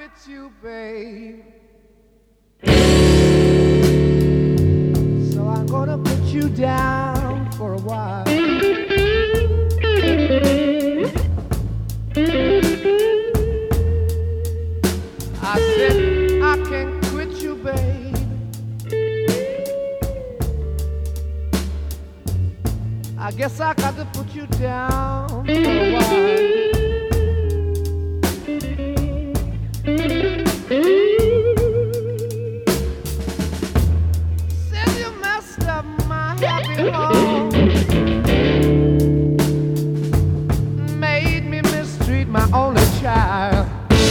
quit you, babe. So I'm gonna put you down for a while. I said I can't quit you, babe. I guess I got to put you down for a while. Said you messed up my happy home, made me mistreat my only child.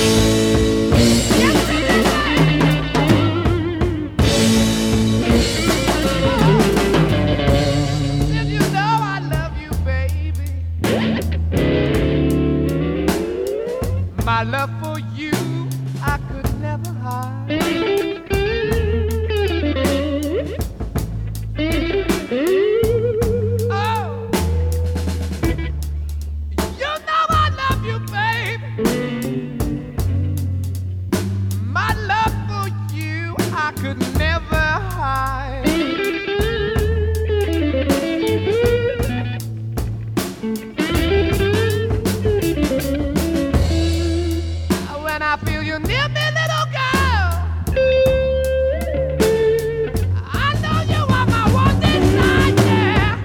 My love for you, I could never hide. Oh, you know I love you, baby. My love for you, I could never hide. I feel you near me, little girl. I know you are my one desire.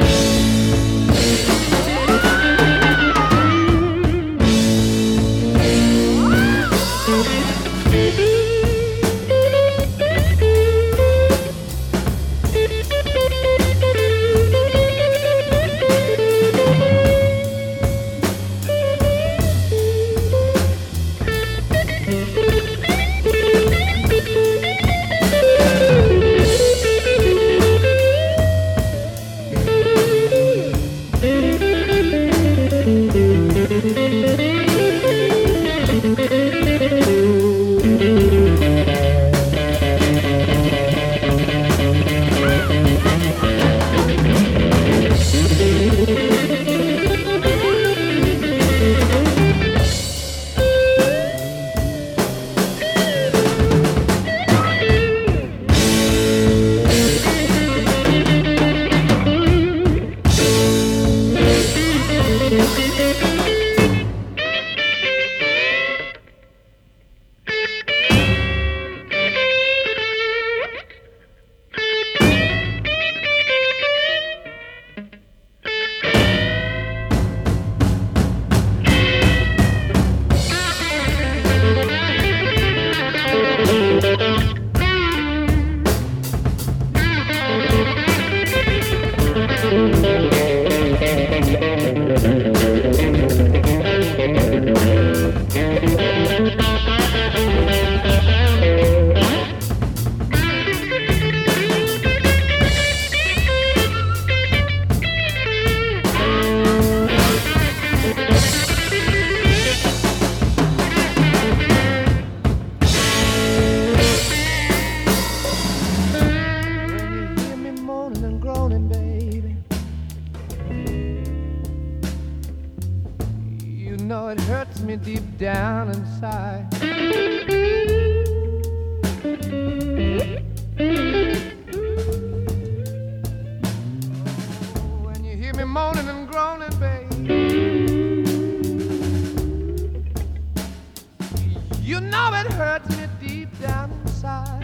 know it hurts me deep down inside. Oh, when you hear me moaning and groaning, babe, you know it hurts me deep down inside.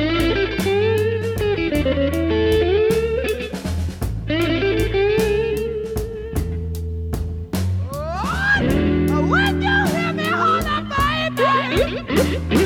When you hear me holler, baby,